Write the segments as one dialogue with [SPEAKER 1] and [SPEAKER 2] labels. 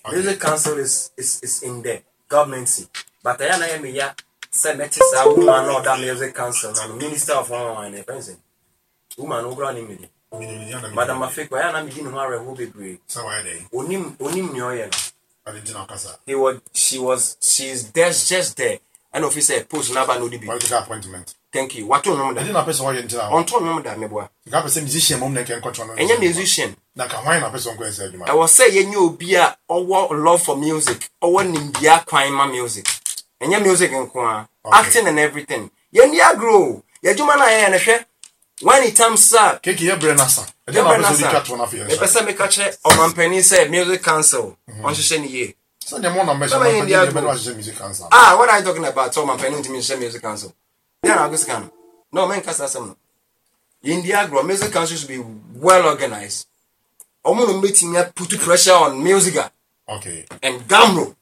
[SPEAKER 1] Music council is in the government. But I am here. Say metis a woman or that music council and minister of one and person. Woman who run in Madam Afik, I am beginning to who be great. So why they? Onim Nyoyen. She's just there. An officer post never know the political appointment. Thank you. What to know that? I didn't person why on to know that me you have a musician mom that can control. And musician. Like a wine person go say I was say you be a or love for music or one in the crime music. And your music and acting and everything. You grow. You do man I and when it comes sir. Kiki your brenasa. The person me catch on my penny say music council on Shisheni. So the more numbers music council. Ah, what are you talking about? So my penny to music council. Yeah, I just can. No man can say something. India grow music council should be well organized. Omo meeting put pressure on music. Okay. And gamro.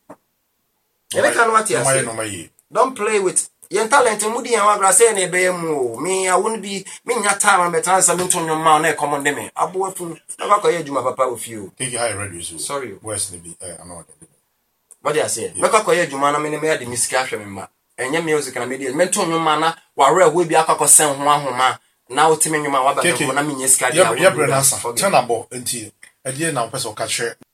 [SPEAKER 1] Don't play with your talent. Moody and Wagra say me, I wouldn't be me time and better something to your man. I command me. I bought from Navaka papa with you. Sorry, where's the what I say? Maka Jumana many made the miscatch and your music and media mental no manner, while will be a cock send one homa. Now, Timmy, you might have a Tenable until a dear now, person catcher.